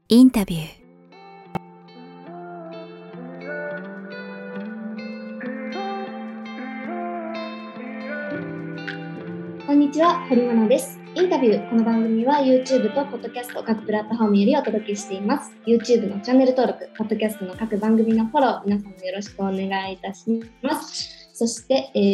インタビュー。 こんにちは、堀真奈です。インタビュー。この番組は YouTube と Podcast 各プラットフォームよりお届けしています。YouTube のチャンネル登録、Podcast の各番組のフォロー、皆さんもよろしくお願いいたします。そして、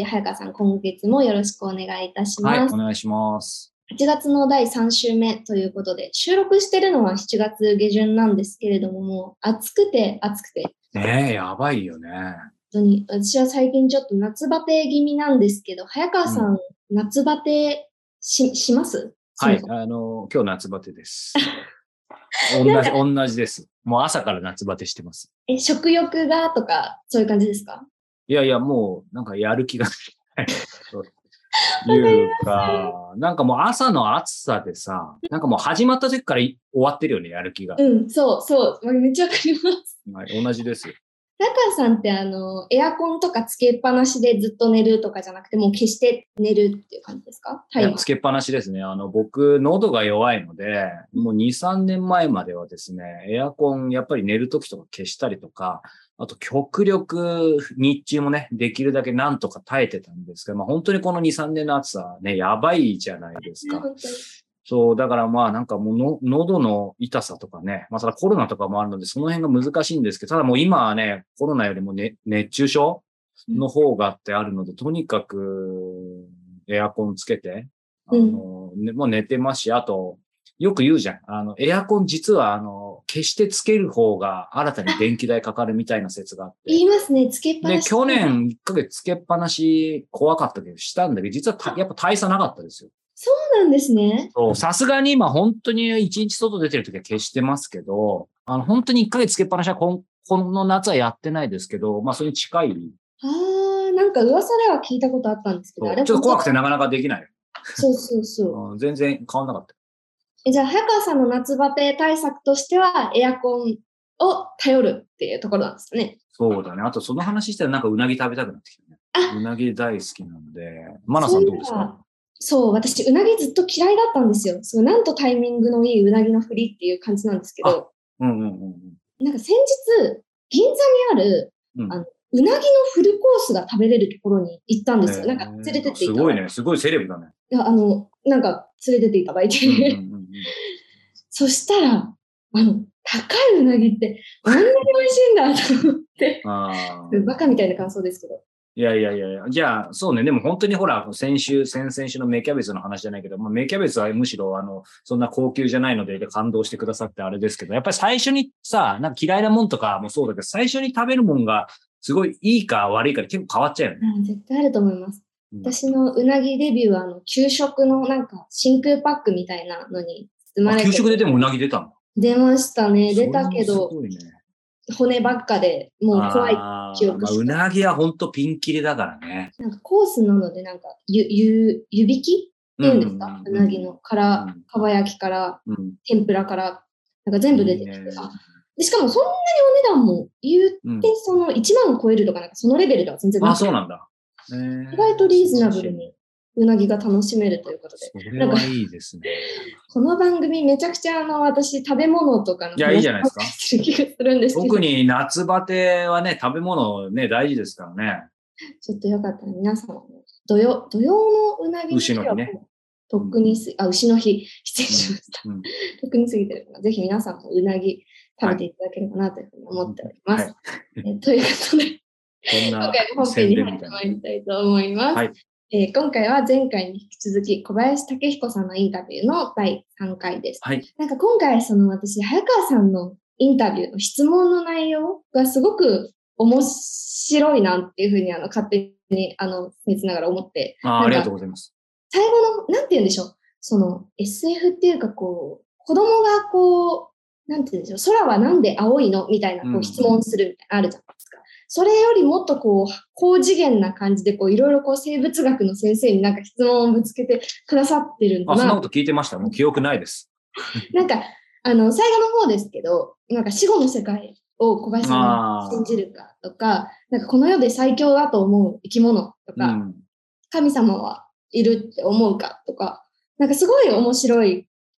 早川さん、今月もよろしくお願いいたします。 はい、お願いします。 8月の第3週目ということで、収録してるのは7月下旬なんですけれども、もう暑くて。 ねえ、やばいよね。 本当に、私は最近ちょっと夏バテ気味なんですけど、早川さん、夏バテします？ はい、今日夏バテです。同じです。もう朝から夏バテしてます。 食欲がとか、そういう感じですか？ いやいや、もう、なんかやる気がない。というか、なんかもう朝の暑さでさ、なんかもう始まった時から終わってるよね、やる気が。 そう。めっちゃわかります。 はい、同じですよ。 早川さんってエアコンとかつけっぱなしでずっと寝るとかじゃなくて、もう消して寝るっていう感じですか？ いや、つけっぱなしですね。僕、喉が弱いので、もう2、3年前まではですね、エアコン、やっぱり寝るときとか消したりとか、あと極力、日中もね、できるだけなんとか耐えてたんですけど、まあ本当にこの2、3年の暑さね、やばいじゃないですか。そう、だからまあなんかもう喉の痛さとかね、まあそれコロナとかもあるので、その辺が難しいんですけど、ただもう今はね、コロナよりも、ね、熱中症の方がってあるので、とにかく、エアコンつけて、もう寝てますし、あと、よく言うじゃん。エアコン実は、消してつける方が新たに電気代かかるみたいな説があって。 言いますね、つけっぱなし。 で、去年1ヶ月つけっぱなし怖かったけどしたんだけど、実はやっぱ大差なかったですよ。 そうなんですね。 そう、さすがに今本当に1日外出てる時は消してますけど、本当に1ヶ月つけっぱなしはこの夏はやってないですけど、まあそれに近い。 なんか噂では聞いたことあったんですけど、あれちょっと怖くてなかなかできない。 そう。 全然変わんなかった。 じゃあ、早川さんの夏バテ対策としては、エアコンを頼るっていうところなんですかね。 そうだね。あと、その話したらなんかうなぎ食べたくなってきたね。うなぎ大好きなので。マナさんどうですか？ そう、私、うなぎずっと嫌いだったんですよ。そう、なんとタイミングのいいうなぎの振りっていう感じなんですけど。なんか先日、銀座にある、うなぎのフルコースが食べれるところに行ったんですよ。なんか連れてっていただいて。 すごいね。すごいセレブだね。 いや、なんか連れてっていただいて。そしたら、高いうなぎってこんなに美味しいんだと思って。バカみたいな感想ですけど。 いや。じゃあ、そうね。でも本当にほら、先々週の芽キャベツの話じゃないけど、まあ、芽キャベツはむしろ、そんな高級じゃないので感動してくださってあれですけど、やっぱり最初にさ、なんか嫌いなもんとかもそうだけど、最初に食べるもんがすごいいいか悪いかで結構変わっちゃうよね。 絶対あると思います。私のうなぎデビューは、給食のなんか真空パックみたいなのに包まれて。 給食ででもうなぎ出たの？ 出ましたね。出たけど、骨ばっかでもう怖い記憶しか。 うなぎはほんとピンキリだからね。 なんかコースなので、なんか湯引きっていうんですか？うなぎのかば焼きから、天ぷらから、なんか全部出てきて。でしかもそんなにお値段も言ってその1万を超えるとかなんかそのレベルでは全然なくて。 そうなんだ。 意外とリーズナブルにうなぎが楽しめるということで。 それはいいですね。 この番組めちゃくちゃ私食べ物とかのいいじゃないですか。 する気がするんですけど。 特に夏バテはね、食べ物ね、大事ですからね。 ちょっとよかったら皆様も土曜のうなぎの日はとっくに牛の日、失礼しました。とっくに過ぎてるから、ぜひ皆さんもうなぎ食べていただければなというふうに思っております。ということで、今回の本編に入ってまいりたいと思います。今回は前回に引き続き小林武彦さんのインタビューの第3回です。なんか今回私、早川さんのインタビューの質問の内容がすごく面白いなっていうふうに勝手に僭越ながら思って。 ありがとうございます。 最後の、なんて言うんでしょう。SF っていうか子供がなんて言うんでしょう。空はなんで青いのみたいな質問するみたいなあるじゃないですか。それよりもっと高次元な感じでいろいろ生物学の先生になんか質問をぶつけてくださってるんだな。 そんなこと聞いてました？もう記憶ないです。 なんか、最後の方ですけど、なんか死後の世界を小林さんが信じるかとか、なんかこの世で最強だと思う生き物とか、神様はいるって思うかとか、なんかすごい面白い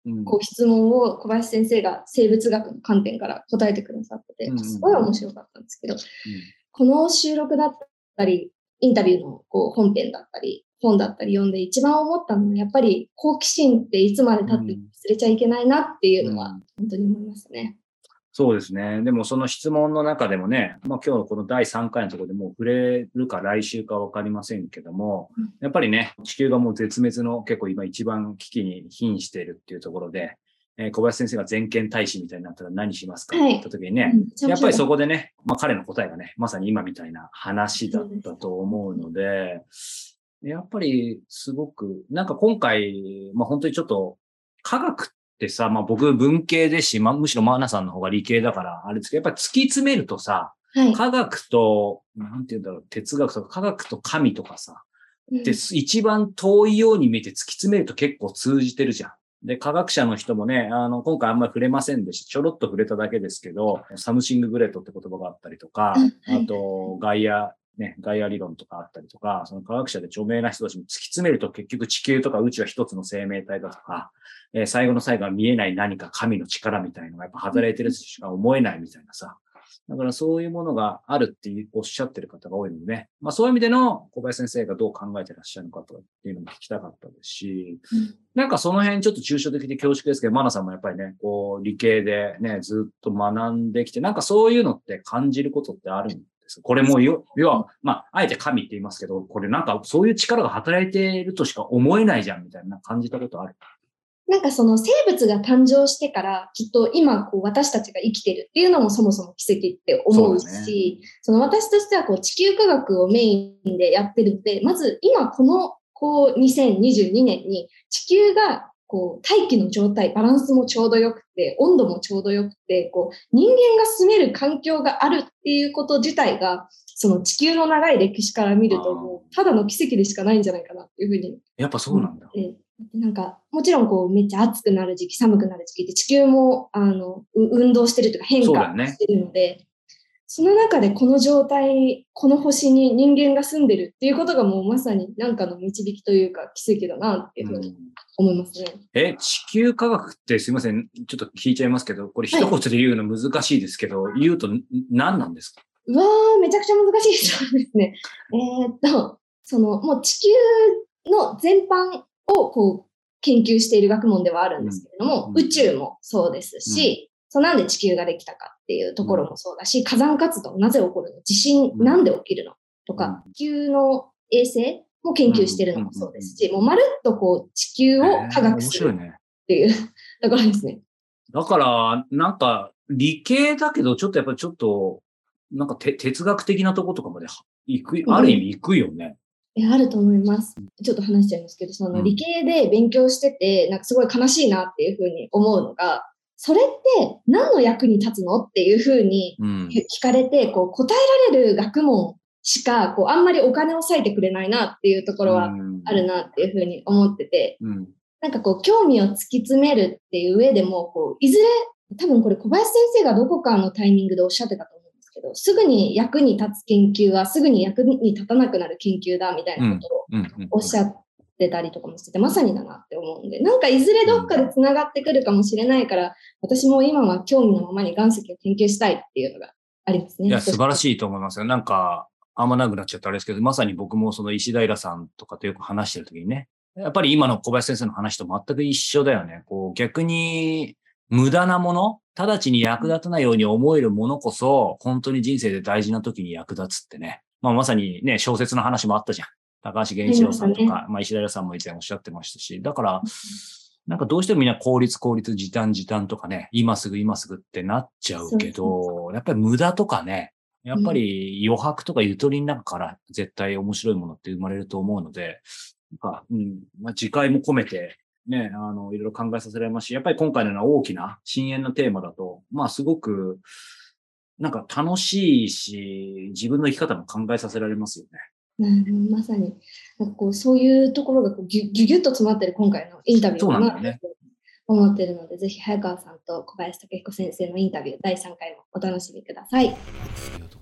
こう質問を小林先生が生物学の観点から答えてくださってて、すごい面白かったんですけど、この収録だったり、インタビューのこう本編だったり、本だったり読んで一番思ったのは、やっぱり好奇心っていつまで経って忘れちゃいけないなっていうのは、本当に思いますね。 そうですね。でもその質問の中でもね、今日のこの第3回のところでもう触れるか来週かわかりませんけども、やっぱりね、地球がもう絶滅の結構今一番危機に瀕しているっていうところで、小林先生が全権大使みたいになったら何しますかって言った時にね、やっぱりそこでね、彼の答えがね、まさに今みたいな話だったと思うので、やっぱりすごく、なんか今回、本当にちょっと科学ってさ、僕文系ですし、むしろマーナさんの方が理系だから、あれですけど、やっぱり突き詰めるとさ、科学と、なんて言うんだろう、哲学とか科学と神とかさ、で、一番遠いように見えて突き詰めると結構通じてるじゃん。で、科学者の人もね、今回あんまり触れませんでした。ちょろっと触れただけですけど、サムシンググレートって言葉があったりとか、あと、ガイア理論とかあったりとか、その科学者で著名な人たちも突き詰めると結局地球とか宇宙は一つの生命体だとか、最後の最後は見えない何か神の力みたいなのがやっぱ働いてるとしか思えないみたいなさ。だからそういうものがあるっておっしゃってる方が多いので、そういう意味での小林先生がどう考えてらっしゃるのかとかっていうのも聞きたかったですし、なんかその辺ちょっと抽象的で恐縮ですけど、マナさんもやっぱりね、こう理系でね、ずっと学んできて、なんかそういうのって感じることってあるんですか？これも要は、あえて神って言いますけど、これなんかそういう力が働いているとしか思えないじゃんみたいな感じたことある？ なんかその生物が誕生してからきっと今こう私たちが生きてるっていうのもそもそも奇跡って思うし、その私としてはこう地球科学をメインでやってるので、まず今このこう2022年に地球がこう大気の状態、バランスもちょうどよくて、温度もちょうどよくて、こう人間が住める環境があるっていうこと自体が、その地球の長い歴史から見るともうただの奇跡でしかないんじゃないかなっていうふうに。 やっぱそうなんだ。 なんか、もちろんこう、めっちゃ暑くなる時期、寒くなる時期って地球も、運動してるというか変化してるので、その中でこの状態、この星に人間が住んでるっていうことがもうまさに何かの導きというか奇跡だなっていうふうに思いますね。 地球科学ってすいません、ちょっと聞いちゃいますけど、これ一言で言うの難しいですけど、言うと何なんですか？ めちゃくちゃ難しい質問ですね。もう地球の全般をこう研究している学問ではあるんですけれども、宇宙もそうですし、なんで地球ができたかっていうところもそうだし、火山活動なぜ起こるの、地震なんで起きるのとか、地球の衛星も研究しているのもそうですし、もうまるっとこう地球を科学するっていうところですね。 だからなんか理系だけどちょっとなんか哲学的なとことかまである意味行くよね。 あると思います。ちょっと話しちゃいますけど、その理系で勉強してて、なんかすごい悲しいなっていうふうに思うのが、それって何の役に立つのっていうふうに聞かれて、こう答えられる学問しか、こうあんまりお金を割いてくれないなっていうところはあるなっていうふうに思ってて、なんかこう興味を突き詰めるっていう上でも、こういずれ、多分これ小林先生がどこかのタイミングでおっしゃってたと思うんですけど、すぐに役に立つ研究はすぐに役に立たなくなる研究だみたいなことをおっしゃってたりとかもしてて、まさにだなって思うんで、なんかいずれどっかでつながってくるかもしれないから、私も今は興味のままに岩石を研究したいっていうのがありますね。 いや、素晴らしいと思いますよ。なんか、あんまなくなっちゃったあれですけど、まさに僕もその石平さんとかとよく話してるときにね、やっぱり今の小林先生の話と全く一緒だよね。こう逆に無駄なもの、直ちに役立たないように思えるものこそ、本当に人生で大事な時に役立つってね。まさにね、小説の話もあったじゃん。高橋源一郎さんとか、石平さんも以前おっしゃってましたし、だから、なんかどうしてもみんな効率、時短とかね、今すぐってなっちゃうけど、やっぱり無駄とかね、やっぱり余白とかゆとりの中から絶対面白いものって生まれると思うので、次回も込めてね、いろいろ考えさせられますし、やっぱり今回のような大きな深淵のテーマだと、すごく、なんか楽しいし、自分の生き方も考えさせられますよね。 まさに、なんかこう、そういうところがギュギュッと詰まってる今回のインタビューかなと思っているので、ぜひ早川さんと小林武彦先生のインタビュー第3回もお楽しみください。ありがとうございます。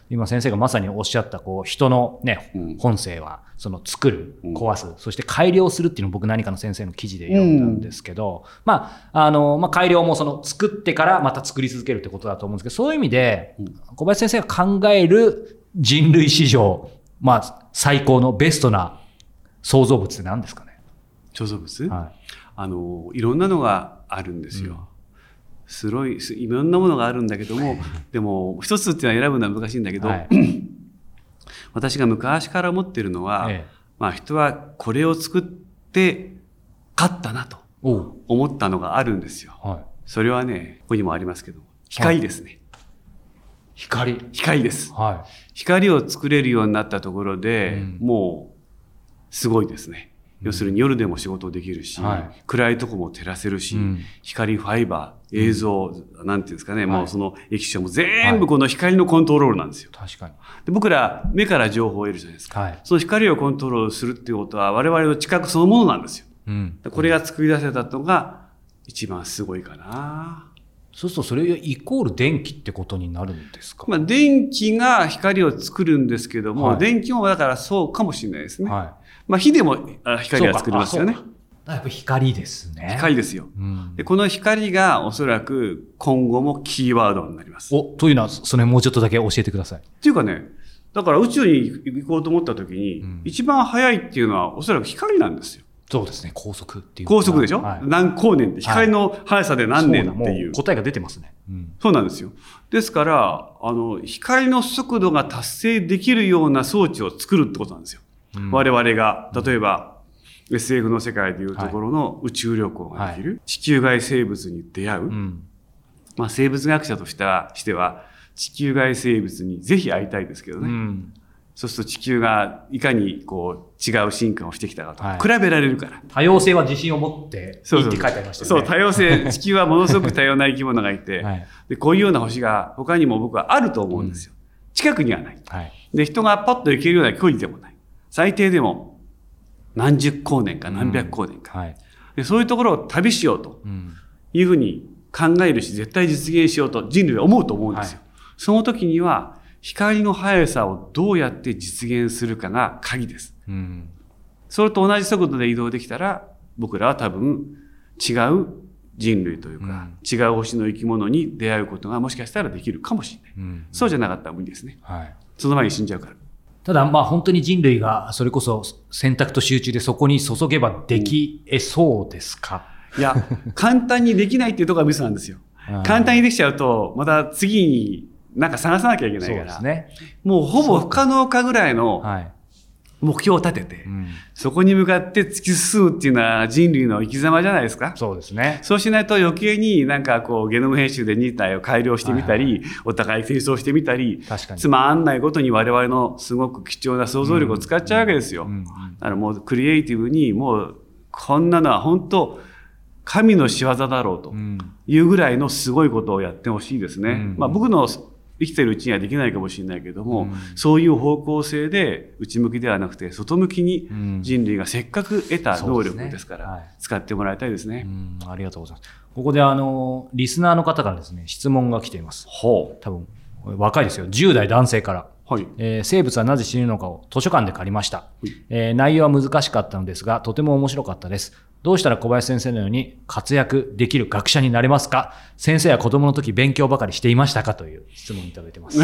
今先生がまさにおっしゃった人のね、本性はその作る、壊す、そして改良するっていうのを僕何かの先生の記事で読んだんですけど、改良もその作ってからまた作り続けるってことだと思うんですけど、そういう意味で小林先生が考える人類史上最高のベストな創造物って何ですかね？ 創造物、いろんなのがあるんですよ。いろんなものがあるんだけども、でも一つっていうのは選ぶのは難しいんだけど、私が昔から思っているのは、人はこれを作って勝ったなと思ったのがあるんですよ。それはね、ここにもありますけど、光ですね。光です。光を作れるようになったところで、もうすごいですね。要するに夜でも仕事できるし、暗いとこも照らせるし、光ファイバー、映像、なんていうんですかね、もうその液晶も全部この光のコントロールなんですよ。 確かに。 で、僕ら目から情報を得るじゃないですか。その光をコントロールするっていうことは我々の知覚そのものなんですよ。これが作り出せたのが一番すごいかな。 そうするとそれイコール電気ってことになるんですか？ 電気が光を作るんですけども、電気もだからそうかもしれないですね。火でも光は作りますよね。 やっぱ光ですね。 光ですよ。で、この光がおそらく今後もキーワードになります。 というのは、それもうちょっとだけ教えてください。 っていうかね、だから宇宙に行こうと思った時に、一番早いっていうのはおそらく光なんですよ。 そうですね。高速っていう。 高速でしょ、何光年って、光の速さで何年っていう。 答えが出てますね。 そうなんですよ。ですから、光の速度が達成できるような装置を作るってことなんですよ。我々が、例えば、SF の世界でいうところの宇宙旅行ができる、地球外生物に出会う、生物学者としては地球外生物にぜひ会いたいですけどね、そうすると地球がいかに違う進化をしてきたかと比べられるから、 多様性は自信を持っていいって書いてありましたよね。 そう、多様性、地球はものすごく多様な生き物がいて、でこういうような星が他にも僕はあると思うんですよ。近くにはない、で人がパッと行けるような距離でもない、最低でも何十光年か何百光年か、でそういうところを旅しようというふうに考えるし、絶対実現しようと人類は思うと思うんですよ。その時には光の速さをどうやって実現するかが鍵です。それと同じ速度で移動できたら、僕らは多分違う人類というか、違う星の生き物に出会うことがもしかしたらできるかもしれない。そうじゃなかったら無理ですね。その前に死んじゃうから。 ただ本当に人類がそれこそ選択と集中でそこに注げばできそうですか？ いや、簡単にできないっていうところがミスなんですよ。簡単にできちゃうと、また次になんか探さなきゃいけないから、もうほぼ不可能かぐらいの目標を立てて、そこに向かって突き進むっていうのは人類の生き様じゃないですか。 そうですね。 そうしないと余計になんかゲノム編集で2体を改良してみたり、お互い戦争してみたり、つまんないことに我々のすごく貴重な想像力を使っちゃうわけですよ。だからもうクリエイティブにもうこんなのは本当神の仕業だろうというぐらいのすごいことをやってほしいですね。僕の生きてるうちにはできないかもしれないけども、そういう方向性で内向きではなくて外向きに人類がせっかく得た能力ですから使ってもらいたいですね。 ありがとうございます。ここでリスナーの方からですね、質問が来ています。多分若いですよ。10代男性から。生物はなぜ死ぬのかを図書館で借りました。内容は難しかったのですが、とても面白かったです。どうしたら小林先生のように活躍できる学者になれますか？先生は子供の時勉強ばかりしていましたか？という質問いただいてます。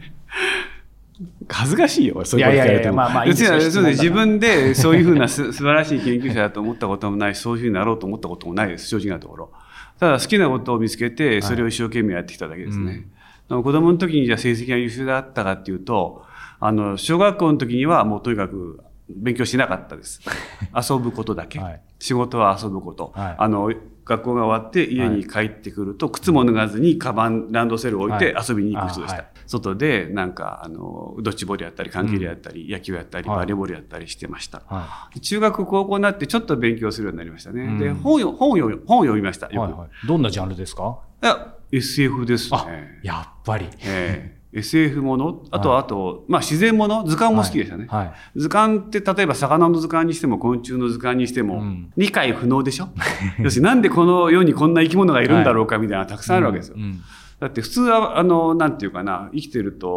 恥ずかしいよ、そういうこと聞かれても。自分でそういうふうな素晴らしい研究者だと思ったこともないし、そういうふうになろうと思ったこともないです、正直なところ。ただ好きなことを見つけて、それを一生懸命やってきただけですね。子供の時にじゃあ成績が優秀だったかっていうと、小学校の時にはもうとにかく勉強しなかったです。遊ぶことだけ。仕事は遊ぶこと。学校が終わって家に帰ってくると、靴も脱がずにカバン、ランドセルを置いて遊びに行く人でした。外でなんかドッジボールやったり、缶蹴りやったり、野球やったり、バレーボールやったりしてました。中学、高校になってちょっと勉強するようになりましたね。で、本を読みました。よく。どんなジャンルですか？ いや、SF ですね。 やっぱり。 SF もの、あと、自然もの、図鑑も好きでしたね。図鑑って例えば魚の図鑑にしても昆虫の図鑑にしても理解不能でしょ。要するになんでこの世にこんな生き物がいるんだろうかみたいなのがたくさんあるわけですよ。だって普通はなんていうかな、生きてると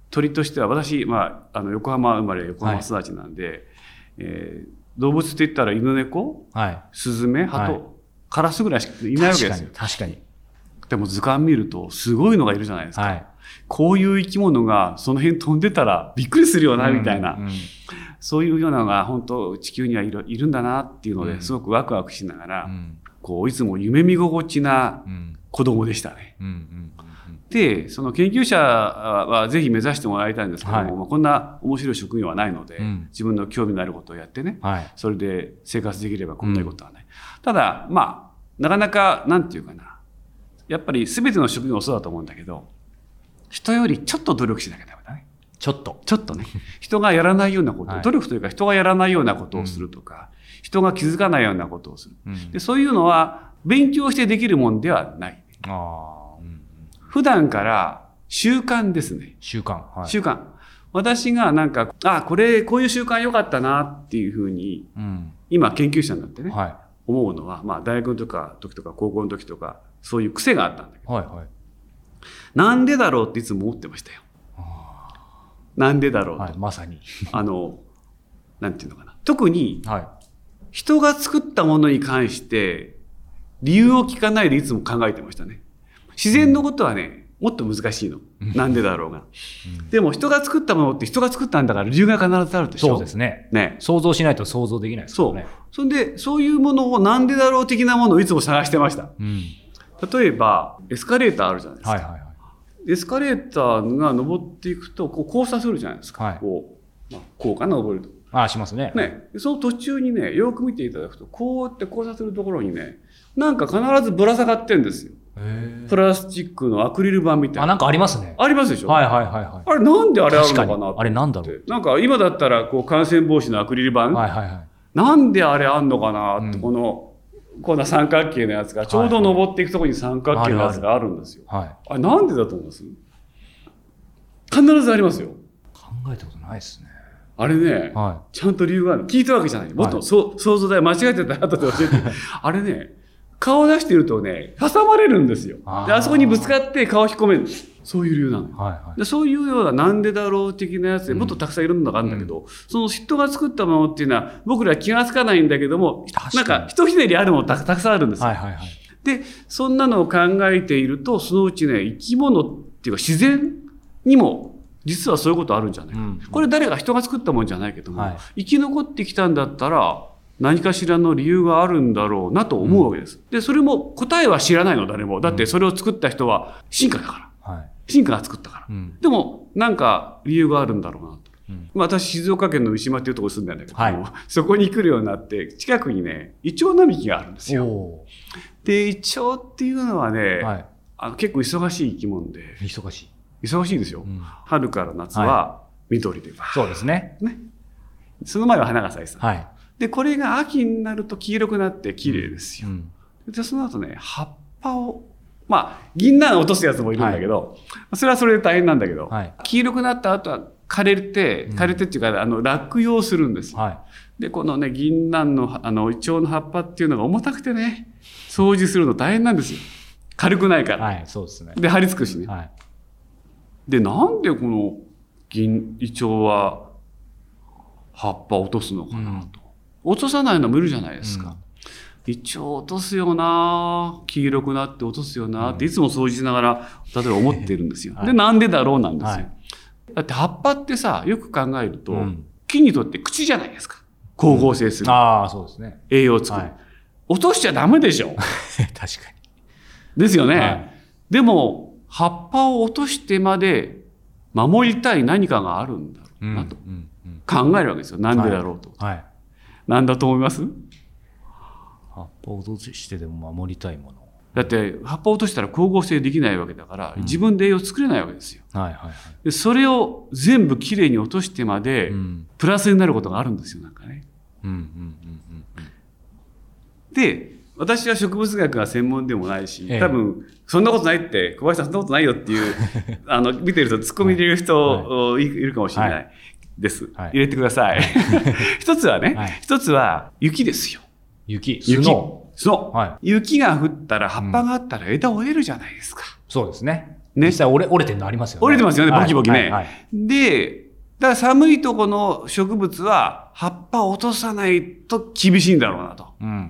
鳥としては私、横浜生まれ横浜育ちなんで、動物って言ったら犬猫、スズメ、ハト、カラスぐらいしかいないわけですよ。 確かに。 でも図鑑見るとすごいのがいるじゃないですか。こういう生き物がその辺飛んでたらびっくりするよなみたいな、そういうようなのが本当地球にはいるんだなっていうのですごくワクワクしながら、こういつも夢見心地な子供でしたね。で、その研究者はぜひ目指してもらいたいんですけども、こんな面白い職業はないので、自分の興味のあることをやってね、それで生活できればこんなことはない。ただ、なかなか、なんていうかな、やっぱり全ての職業もそうだと思うんだけど、人よりちょっと努力しなきゃダメだね。ちょっとね。人がやらないようなこと、努力というか人がやらないようなことをするとか、人が気づかないようなことをする。で、そういうのは勉強してできるもんではない。普段から習慣ですね。習慣。私がなんか、こういう習慣良かったなっていうふうに、今研究者になってね、思うのは、大学の時とか高校の時とか、そういう癖があったんだけど、なんでだろうっていつも思ってましたよ。なんでだろうと。 まさに。 なんていうのかな。特に、人が作ったものに関して、理由を聞かないでいつも考えてましたね。自然のことはね、もっと難しいの。なんでだろうが。でも人が作ったものって人が作ったんだから理由が必ずあるでしょ。 そうですね。想像しないと想像できないですからね。 それで、そういうものをなんでだろう的なものをいつも探してました。例えば、エスカレーターあるじゃないですか。エスカレーターが登っていくと、こう交差するじゃないですか。こうかな、登ると。 しますね。 その途中にね、よく見ていただくと、こうやって交差するところにね、なんか必ずぶら下がってんですよ。プラスチックのアクリル板みたいな。 なんかありますね。 ありますでしょ。あれなんであれあるのかなって。 あれなんだろう。 なんか今だったらこう感染防止のアクリル板。なんであれあんのかなって、こんな三角形のやつが、ちょうど登っていくところに三角形のやつがあるんですよ。あれなんでだと思います？必ずありますよ。 考えたことないですね。 あれね、ちゃんと理由がある。聞いたわけじゃない。もっと想像で間違えてたら後で教えて。あれね、顔出してるとね、挟まれるんですよ。で、あそこにぶつかって顔引っ込めるんです。そういう理由なの。で、そういうようななんでだろう的なやつでもっとたくさんいろんなのがあるんだけど、その人が作ったものっていうのは僕ら気がつかないんだけども、なんかひとひねりあるものたくさんあるんですよ。で、そんなのを考えていると、そのうちね、生き物っていうか自然にも実はそういうことあるんじゃないか。これ誰か人が作ったもんじゃないけども、生き残ってきたんだったら、何かしらの理由があるんだろうなと思うわけです。で、それも答えは知らないの、誰も。だってそれを作った人は進化だから。進化が作ったから。でも、なんか理由があるんだろうなと。私、静岡県の三島っていうところに住んでるんだけども、そこに来るようになって、近くにね、イチョウ並木があるんですよ。で、イチョウっていうのはね、結構忙しい生き物で。忙しいですよ。春から夏は緑で。 そうですね。 その前は花が咲いてた。で、これが秋になると黄色くなって綺麗ですよ。で、その後ね、葉っぱを、銀杏を落とすやつもいるんだけど、それはそれで大変なんだけど、黄色くなった後は枯れてっていうか、落葉するんですよ。で、このね、銀杏の、イチョウの葉っぱっていうのが重たくてね、掃除するの大変なんですよ。軽くないから。 そうですね。 で、張り付くしね。で、なんでこのイチョウは葉っぱを落とすのかなと。落とさないのもいるじゃないですか。イチョウ落とすよな、黄色くなって落とすよなっていつも掃除しながら例えば思ってるんですよ。で、なんでだろうなんですよ。だって葉っぱってさ、よく考えると、木にとって口じゃないですか。光合成する。 そうですね。 栄養を作る。落としちゃダメでしょ。 確かに。 ですよね。でも、葉っぱを落としてまで守りたい何かがあるんだろうなと考えるわけですよ。なんでだろうと。なんだと思います？ 葉っぱを落としてでも守りたいもの。 だって葉っぱを落としたら光合成できないわけだから、自分で栄養作れないわけですよ。でそれを全部きれいに落としてまで、プラスになることがあるんですよ、なんかね。で、私は植物学が専門でもないし、多分そんなことないって、小林さんそんなことないよっていう見てると突っ込み入れる人、いるかもしれないです。入れてください。一つはね、一つは雪ですよ。 雪。 雪が降ったら葉っぱがあったら枝折れるじゃないですか。 そうですね。 実際折れてるのありますよね。 折れてますよね、ボキボキね。 はいはいはい、 で、だから寒いとこの植物は葉っぱを落とさないと厳しいんだろうなと。 うんうん、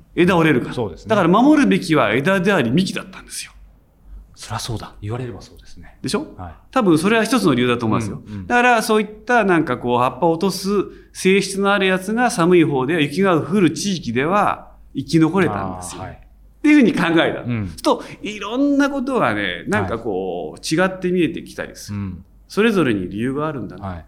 枝折れるから。 そうですね。 だから守るべきは枝であり幹だったんですよ。 そりゃそうだ。言われればそうですね。 でしょ、 はい、 多分それは一つの理由だと思いますよ。 うんうん、 だからそういったなんかこう葉っぱを落とす性質のあるやつが寒い方で雪が降る地域では生き残れたんですよ。はい、っていうふうに考えた。といろんなことがね、なんかこう違って見えてきたりする。はい、それぞれに理由があるんだなって。はい、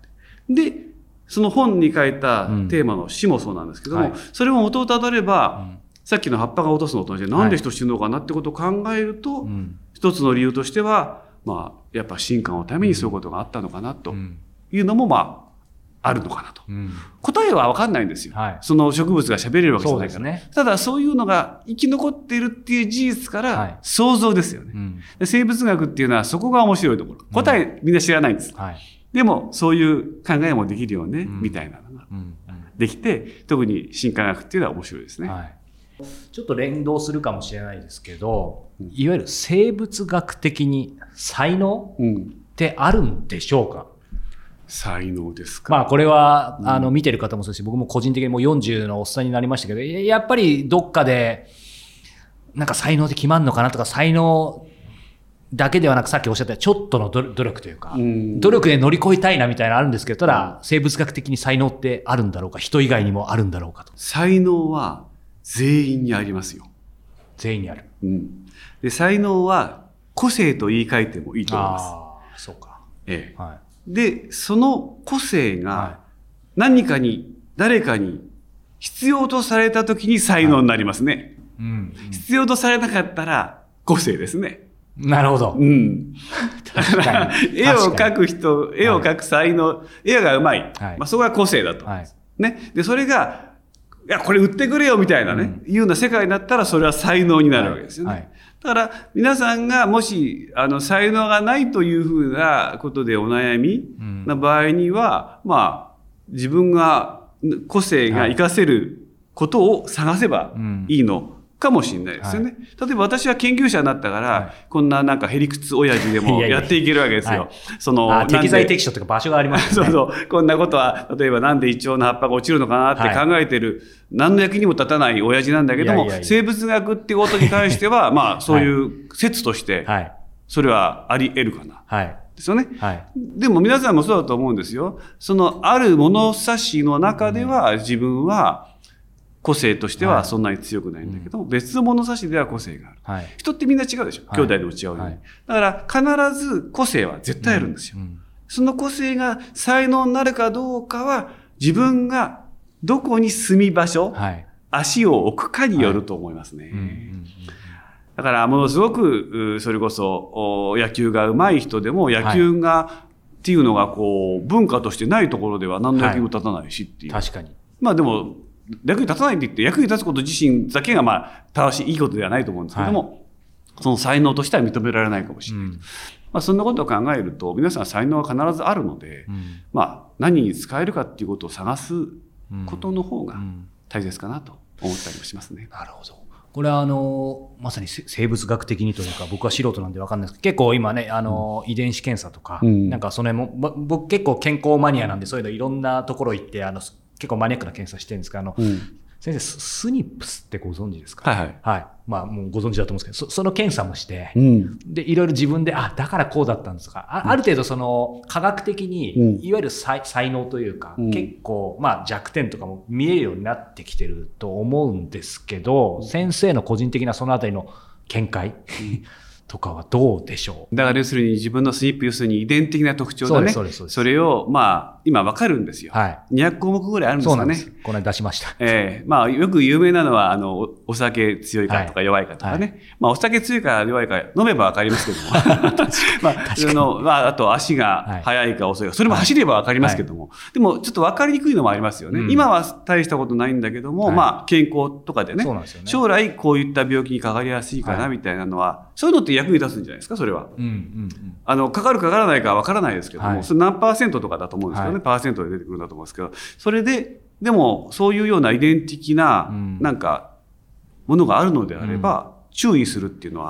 で、その本に書いたテーマの死もそうなんですけども、はい、それも元をたどれば、さっきの葉っぱが落とすのと同じで、なんで人死ぬのかなってことを考えると、一つの理由としては、まあ、やっぱ進化のためにそういうことがあったのかなというのも、まあ、あるのかなと。答えは分かんないんですよ。はい、その植物が喋れるわけじゃないから。ね、ただ、そういうのが生き残っているっていう事実から想像ですよね。で生物学っていうのはそこが面白いところ。答えみんな知らないんです。はい、でも、そういう考えもできるよね、みたいなのができて、特に進化学っていうのは面白いですね。はい、 ちょっと連動するかもしれないですけど、いわゆる生物学的に才能ってあるんでしょうか？ 才能ですか。 まあこれは、見てる方もそうですし、僕も個人的にもう40のおっさんになりましたけど、やっぱりどっかで、なんか才能で決まるのかなとか、才能だけではなく、さっきおっしゃったちょっとの努力というか、努力で乗り越えたいなみたいなのあるんですけど、ただ生物学的に才能ってあるんだろうか、人以外にもあるんだろうかと。 才能は全員にありますよ。 全員にある。 で、才能は個性と言い換えてもいいと思います。 ああ、そうか。 はい、で、その個性が何かに、誰かに必要とされたときに才能になりますね。必要とされなかったら個性ですね。 なるほど。 確かに。絵を描く人、絵を描く才能、絵がうまい。まあ、そこが個性だと思います。ね。で、それが、いや、これ売ってくれよみたいなね、いうような世界になったら、それは才能になるわけですよね。だから、皆さんがもし、才能がないというふうなことでお悩みな場合には、まあ、自分が、個性が活かせることを探せばいいのかもしれないですよね。例えば私は研究者になったから、こんななんかへりくつ親父でもやっていけるわけですよ。その適材適所というか場所がありますよね。 そうそう。こんなことは、例えばなんでイチョウの葉っぱが落ちるのかなって考えてる、何の役にも立たない親父なんだけども、生物学ってことに関しては、まあそういう説として、それはあり得るかな。ですよね。でも皆さんもそうだと思うんですよ。そのある物差しの中では自分は、個性としてはそんなに強くないんだけど、別の物差しでは個性がある。人ってみんな違うでしょ。兄弟でも違うように。だから必ず個性は絶対あるんですよ。その個性が才能になるかどうかは自分がどこに住み場所、足を置くかによると思いますね。だからものすごくそれこそ野球が上手い人でも野球がっていうのがこう文化としてないところでは何の役にも立たないしっていう。 確かに。 まあでも役に立たないって言って役に立つこと自身だけがまあ正しいいいことではないと思うんですけども、その才能としては認められないかもしれない。まあそんなことを考えると皆さん才能は必ずあるので、まあ何に使えるかっていうことを探すことの方が大切かなと思ったりもしますね。 なるほど。これはまさに生物学的にというか、僕は素人なんで分かんないですけど、結構今ね、遺伝子検査とか、なんかその辺も、僕結構健康マニアなんで、そういうのいろんなところ行って、結構マニアックな検査してるんですけど、先生、スニップスってご存知ですか？はい。まあ、もうご存知だと思うんですけど、その検査もして、で、いろいろ自分で、だからこうだったんですとか、ある程度その、科学的に、いわゆる才能というか、結構、まあ弱点とかも見えるようになってきてると思うんですけど、先生の個人的なそのあたりの見解とかはどうでしょう？ だから要するに自分のスニップ、要するに遺伝的な特徴だね。それを、まあ、今わかるんですよ。200項目ぐらいあるんですかね。 そうなんです。この間出しました。 まあ、よく有名なのは、お酒強いかとか弱いかとかね。まあ、お酒強いか弱いか飲めばわかりますけども。まあ、あと足が速いか遅いか。それも走ればわかりますけども。でも、ちょっとわかりにくいのもありますよね。今は大したことないんだけども、まあ、健康とかでね。将来こういった病気にかかりやすいかなみたいなのは、そういうのって役に立つんじゃないですか、それは。かかるかからないかわからないですけども、それ何%とかだと思うんですけどね、パーセントで出てくるんだと思うんですけど、それで、でも、そういうような遺伝的な、なんか、ものがあるのであれば、注意するっていうのは、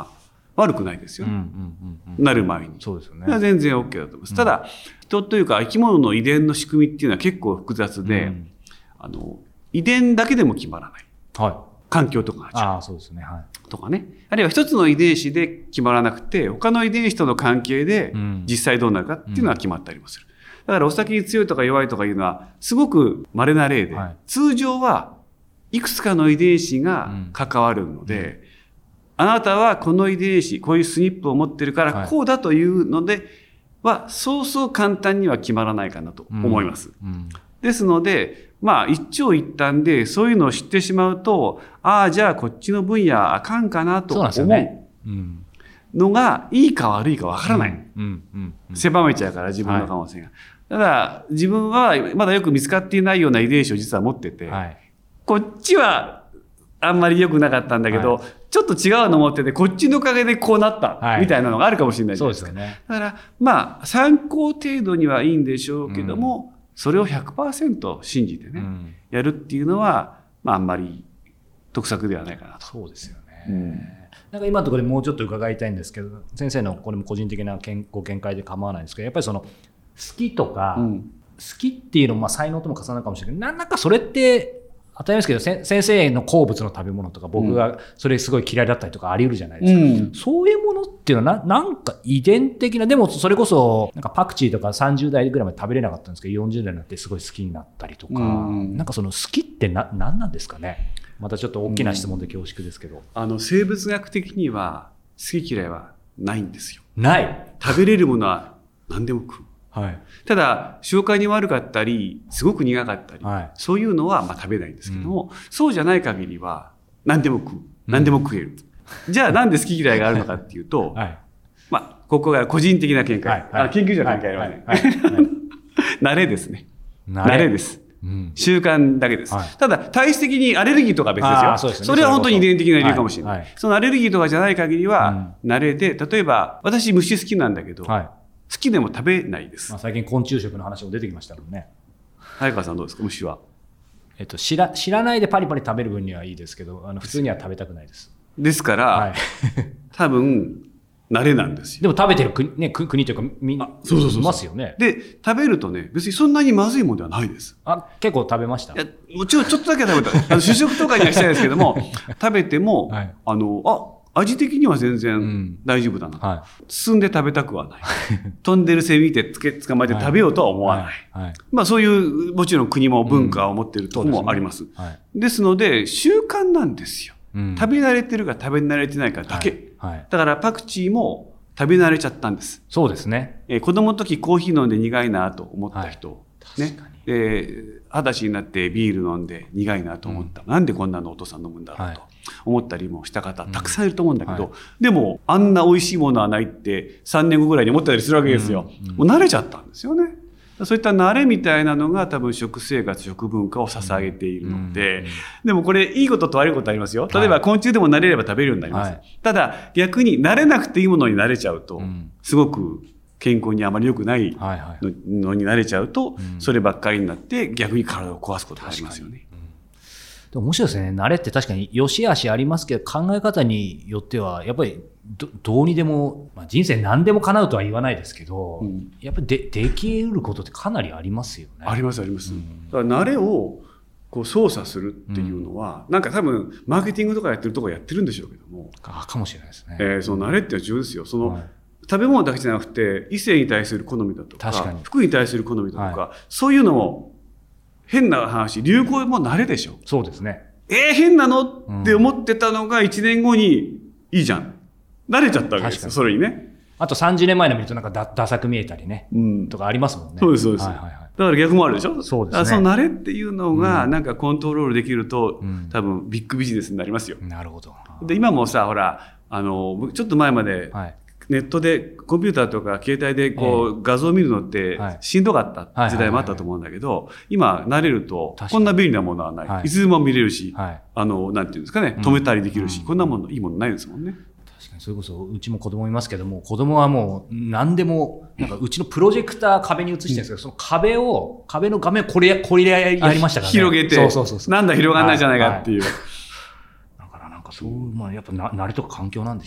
悪くないですよ、なる前に。 そうですよね。 全然 OK だと思います。ただ、人というか生き物の遺伝の仕組みっていうのは結構複雑で、遺伝だけでも決まらない。はい。環境とかが違う。 そうですね。はい。 とかね。あるいは一つの遺伝子で決まらなくて、他の遺伝子との関係で実際どうなるかっていうのは決まったりもする。だからお酒に強いとか弱いとかいうのはすごく稀な例で、通常はいくつかの遺伝子が関わるので、あなたはこの遺伝子、こういうスニップを持ってるからこうだというのでは、そうそう簡単には決まらないかなと思います。ですので、一長一短でそういうのを知ってしまうと、じゃあこっちの分野あかんかなと思うのがいいか悪いかわからない。狭めちゃうから自分の可能性が。ただ自分はまだよく見つかっていないような遺伝子を実は持ってて、こっちはあんまり良くなかったんだけど、ちょっと違うの持ってて、こっちのおかげでこうなったみたいなのがあるかもしれないじゃないですか。だから参考程度にはいいんでしょうけども、それを 100% 信じてね、やるっていうのは、あんまり得策ではないかなと。 そうですよね。なんか今のところでもうちょっと伺いたいんですけど、先生のこれも個人的なご見解で構わないんですけど、やっぱりその好きとか、好きっていうのも才能とも重なるかもしれない。なんかそれって当たり前ですけど、先生の好物の食べ物とか、僕がそれすごい嫌いだったりとかあり得るじゃないですか。そういうものっていうのはなんか遺伝的な、でもそれこそなんかパクチーとか30代ぐらいまで食べれなかったんですけど、40代になってすごい好きになったりとか、なんかその好きって何なんですかね。またちょっと大きな質問で恐縮ですけど。 生物学的には好き嫌いはないんですよ。 ない。 食べれるものは何でも食う。ただ消化に悪かったりすごく苦かったり、そういうのは食べないんですけども、そうじゃない限りは何でも食う、何でも食える。じゃあなんで好き嫌いがあるのかっていうと、ここが個人的な見解、研究者の関係ありません。慣れですね。慣れです。習慣だけです。ただ体質的にアレルギーとかは別ですよ。それは本当に遺伝的な理由かもしれない。そのアレルギーとかじゃない限りは慣れで、例えば私虫好きなんだけど、好きでも食べないです。 最近昆虫食の話も出てきましたもんね。 早川さんどうですか、虫は。 知らないでパリパリ食べる分にはいいですけど、普通には食べたくないです。 ですから、多分慣れなんですよ。 でも食べてる国というかいますよね。 で食べるとね、別にそんなにまずいものではないです。 結構食べました。 もちろんちょっとだけ食べた。主食とかにはしたいですけども、食べても、味的には全然大丈夫だな。進んで食べたくはない。飛んでるセミ見て捕まえて食べようとは思わない。そういうもちろん国も文化を持っているところもあります。ですので習慣なんですよ。食べ慣れてるか食べ慣れてないかだけ。だからパクチーも食べ慣れちゃったんです。 そうですね。 子供の時コーヒー飲んで苦いなと思った人、ね。20歳になってビール飲んで苦いなと思った。なんでこんなのお父さん飲むんだろうと思ったりもした方たくさんいると思うんだけど、でもあんな美味しいものはないって3年後ぐらいに思ったりするわけですよ。もう慣れちゃったんですよね。そういった慣れみたいなのが多分食生活、食文化を支えているので、でもこれいいことと悪いことありますよ。例えば昆虫でも慣れれば食べるようになります。ただ逆に慣れなくていいものに慣れちゃうと、すごく健康にあまり良くないのに慣れちゃうと、そればっかりになって逆に体を壊すことがありますよね。 でも面白いですね。慣れって確かに良し悪しありますけど、考え方によってはやっぱりどうにでも、人生何でも叶うとは言わないですけど、やっぱりでき得ることってかなりありますよね。 ありますあります。だから慣れをこう操作するっていうのは、なんか多分マーケティングとかやってるところやってるんでしょうけども、 かもしれないですね。 その慣れって重要ですよ。その、食べ物だけじゃなくて異性に対する好みだとか服に対する好みだとか、そういうのも変な話、流行も慣れでしょ。 そうですね。 変なのって思ってたのが1年後にいいじゃん。慣れちゃったわけですよ、それにね。 あと30年前の見るとなんかダサく見えたりね、とかありますもんね。 そうですそうです。だから逆もあるでしょ。 そうですね。 その慣れっていうのがなんかコントロールできると、多分ビッグビジネスになりますよ。 なるほど。 で今もさ、ほらちょっと前まで、ネットでコンピューターとか携帯でこう画像を見るのってしんどかった時代もあったと思うんだけど、今慣れるとこんな便利なものはない。いつでも見れるし、なんていうんですかね、止めたりできるし、こんなものいいものないですもんね。 確かにそれこそうちも子供いますけども、子供はもう何でもなんかうちのプロジェクター壁に映してるんですけど、その壁の画面これやりましたからね。 広げて、なんだ広がんないじゃないかっていう。 だからなんかそうやっぱ慣れとか環境なんでしょうね。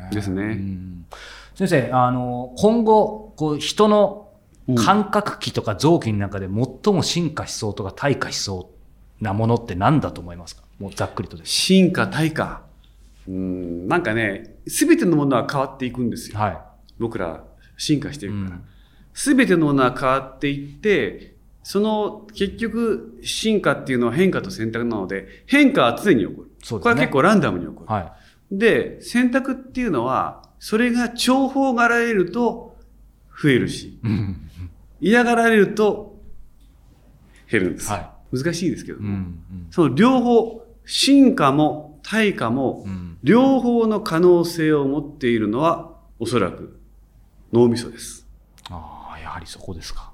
ですね。 先生、今後、人の感覚器とか臓器の中で最も進化しそうとか退化しそうなものって何だと思いますか？もうざっくりとです。 進化、退化。なんかね、すべてのものは変わっていくんですよ。はい、僕ら進化していくから。すべてのものは変わっていって、結局進化っていうのは変化と選択なので、変化は常に起こる。そうですね。これは結構ランダムに起こる。はい、で、選択っていうのは、それが重宝がられると増えるし、嫌がられると減るんです。はい、難しいですけども、その両方、進化も退化も、両方の可能性を持っているのは、おそらく脳みそです。 やはりそこですか。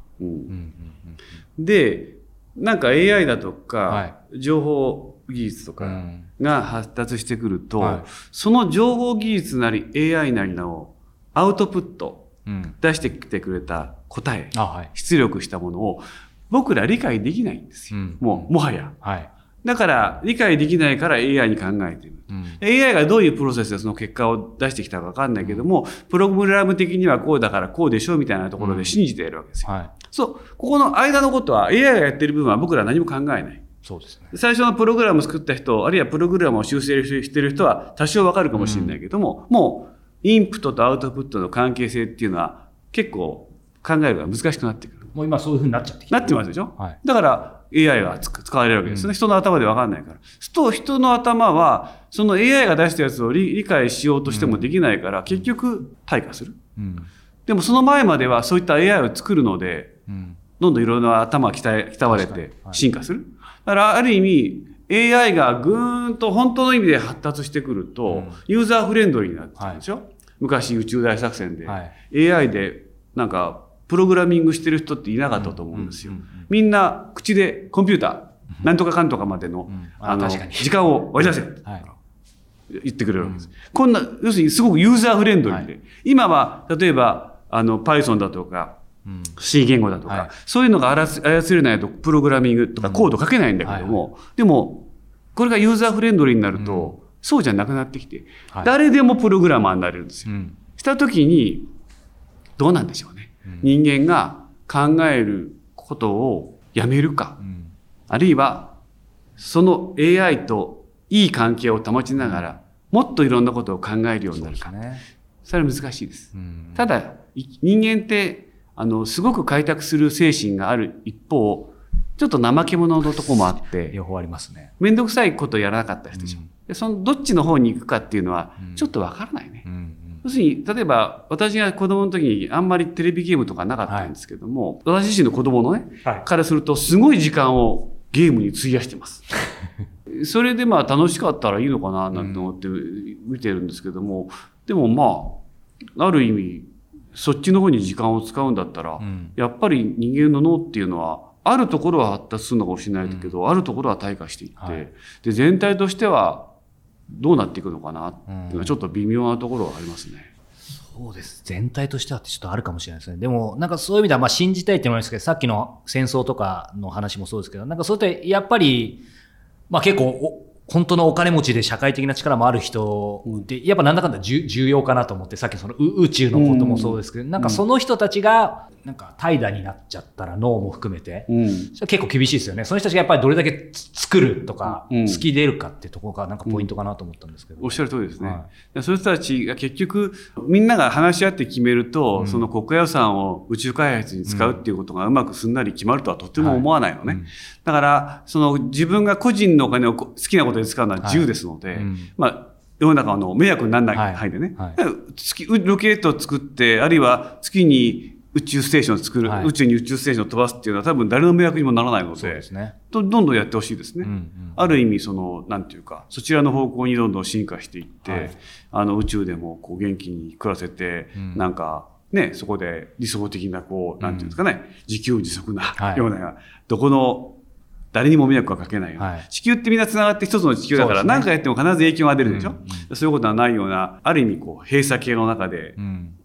で、なんか AI だとか、情報技術とかが発達してくると、その情報技術なり AI なりのアウトプット、出してきてくれた答え、出力したものを僕ら理解できないんですよ。もはや。だから理解できないから AI に考えている。AI がどういうプロセスでその結果を出してきたか分かんないけども、プログラム的にはこうだからこうでしょみたいなところで信じているわけですよ。そう、ここの間のことは AI がやってる部分は僕らは何も考えない。そうですね。最初のプログラムを作った人、あるいはプログラムを修正している人は多少分かるかもしれないけども、もうインプットとアウトプットの関係性っていうのは結構考えるのが難しくなってくる。 もう今そういう風になっちゃってきてる。 なってますでしょ。だから AI が使われるわけですね。人の頭で分かんないから。人の頭はその AI が出したやつを理解しようとしてもできないから、結局退化する。でもその前まではそういった AI を作るので、どんどんいろんな頭が鍛われて進化する。だからある意味 AI がぐーんと本当の意味で発達してくると、ユーザーフレンドリーになってくるでしょ。昔宇宙大作戦で AI でなんかプログラミングしてる人っていなかったと思うんですよ。みんな口でコンピューター、なんとかかんとかまでの、時間を割り出せ、言ってくれるわけです。こんな、要するにすごくユーザーフレンドリーで、今は例えばPython だとか、C 言語だとか、そういうのが操れないとプログラミングとかコード書けないんだけども、でもこれがユーザーフレンドリーになると、そうじゃなくなってきて、誰でもプログラマーになれるんですよ。したときにどうなんでしょうね。人間が考えることをやめるか、あるいはその AI といい関係を保ちながら、もっといろんなことを考えるようになるか、それは難しいです。ただ人間ってすごく開拓する精神がある一方、ちょっと怠け者のとこもあって、 両方ありますね。 めんどくさいことをやらなかった人でしょ。でそのどっちの方に行くかっていうのはちょっとわからないね。要するに例えば私が子供の時にあんまりテレビゲームとかなかったんですけども、私自身の子供のね、からするとすごい時間をゲームに費やしてます。それで楽しかったらいいのかななんて思って見てるんですけども、でもある意味そっちの方に時間を使うんだったら、やっぱり人間の脳っていうのはあるところは発達するのかもしれないけど、あるところは退化していって、で全体としてはどうなっていくのかなっていうのはちょっと微妙なところはありますね。 そうです。全体としてはってちょっとあるかもしれないですね。でもなんかそういう意味では信じたいって思いますけど、さっきの戦争とかの話もそうですけど、なんかそうやってやっぱり結構本当のお金持ちで社会的な力もある人ってやっぱなんだかんだ重要かなと思って、さっきその宇宙のこともそうですけど、なんかその人たちがなんか怠惰になっちゃったら脳も含めて、結構厳しいですよね。その人たちがやっぱりどれだけ作るとか突き出るかっていうところがなんかポイントかなと思ったんですけど。 おっしゃる通りですね。そういう人たちが結局みんなが話し合って決めると、その国家予算を宇宙開発に使うっていうことがうまくすんなり決まるとはとても思わないのね。だから自分が個人のお金を好きなことで使うのは自由ですので、世の中の迷惑にならない範囲でね、ロケットを作って、あるいは月に宇宙ステーションを作る、宇宙に宇宙ステーションを飛ばすっていうのは多分誰の迷惑にもならないので、どんどんやってほしいですね。ある意味なんていうか、そちらの方向にどんどん進化していって、宇宙でも元気に暮らせて、なんかね、そこで理想的ななんていうんですかね、自給自足なような、どこの誰にも迷惑がかけないような、地球ってみんなつながって一つの地球だから、何かやっても必ず影響が出るでしょ。そういうことはないような、ある意味閉鎖系の中で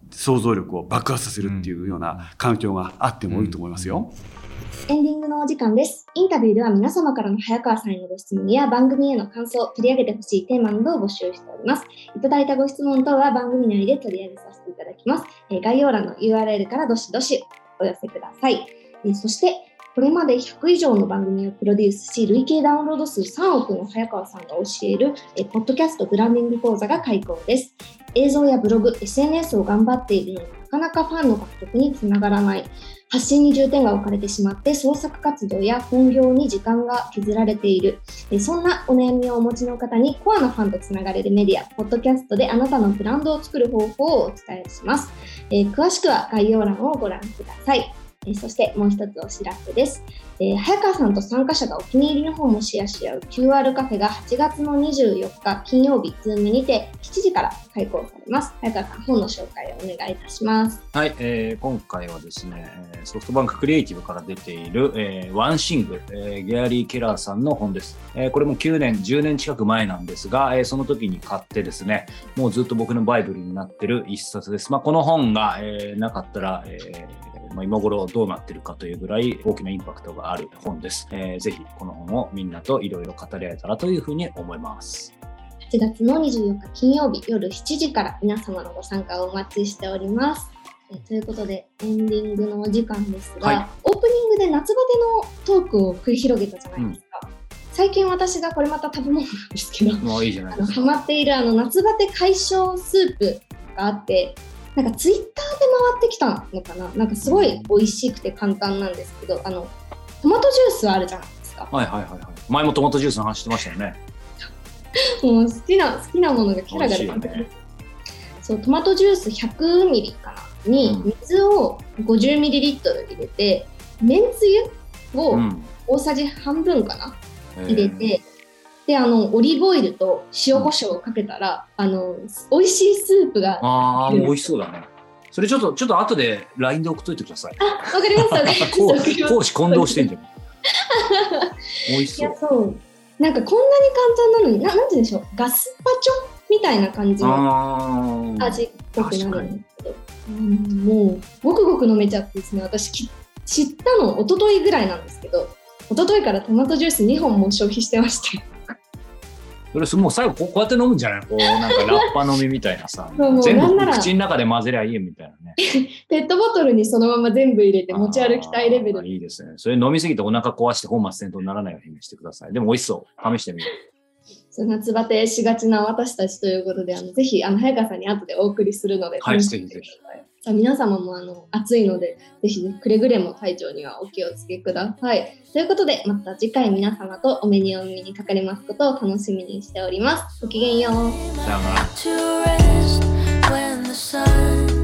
想像力を爆発させるっていうような環境があってもいいと思いますよ。 エンディングのお時間です。インタビューでは皆様からの早川さんへのご質問や番組への感想、取り上げてほしいテーマなどを募集しております。いただいたご質問等は番組内で取り上げさせていただきます。概要欄の URL からどしどしお寄せください。そしてこれまで100以上の番組をプロデュースし、累計ダウンロード数3億の早川さんが教えるポッドキャストブランディング講座が開講です。映像やブログ、SNS を頑張っているのになかなかファンの獲得につながらない。発信に重点が置かれてしまって創作活動や本業に時間が削られている。そんなお悩みをお持ちの方にコアなファンとつながれるメディア、ポッドキャストであなたのブランドを作る方法をお伝えします。詳しくは概要欄をご覧ください。そしてもう一つお知らせです。早川さんと参加者がお気に入りの本をシェアし合う QR カフェが8月の24日金曜日、Zoom にて7時から開講されます。早川さん、本の紹介をお願いいたします。 はい、今回はですね、ソフトバンククリエイティブから出ている、ワンシングル、ギャリー・ケラーさんの本です。これも9年、10年近く前なんですが、その時に買ってですね、もうずっと僕のバイブルになってる一冊です。この本が、なかったら、今頃どうなってるかというぐらい大きなインパクトがある本です。ぜひこの本をみんなといろいろ語り合えたらというふうに思います。 8月の24日金曜日夜7時から皆様のご参加をお待ちしております。ということでエンディングのお時間ですが、はい、オープニングで夏バテのトークを繰り広げたじゃないですか。最近私がこれまた食べ物なんですけど、 もういいじゃないですか。 ハマっている夏バテ解消スープがあって、なんかツイッターで回ってきたのかな、なんかすごい美味しくて簡単なんですけど、トマトジュースあるじゃないですか。 はいはいはいはい。前もトマトジュースの話してましたよね。 もう好きなものがキャラが出てくる。そう、トマトジュース100ミリかなに水を50ミリリットル入れて、めんつゆを大さじ半分かな、入れて、でオリーブオイルと塩コショウをかけたら、美味しいスープが。 美味しそうだね。それちょっと後で LINE で送っといてください。 わかりました。 講師混同してんじゃん。美味しそう。いや、そう。 なんかこんなに簡単なのに、なんて言うんでしょう、ガスパチョみたいな感じの味っぽくなるんですけど、もうごくごく飲めちゃってですね、私知ったの一昨日ぐらいなんですけど、一昨日からトマトジュース2本も消費してまして。 それもう最後こうやって飲むんじゃない？こうなんかラッパ飲みみたいなさ、全部口の中で混ぜりゃいいみたいなね。 ペットボトルにそのまま全部入れて持ち歩きたいレベル。 いいですね。それ飲みすぎてお腹壊して本末転倒にならないようにしてください。でも美味しそう。試してみる。 夏バテしがちな私たちということで、ぜひ早川さんに後でお送りするので、 はい、ぜひぜひ。 皆様も暑いので、ぜひくれぐれも体調にはお気をつけください。ということで、また次回皆様とお目にかかれますことを楽しみにしております。ごきげんよう。 さようなら。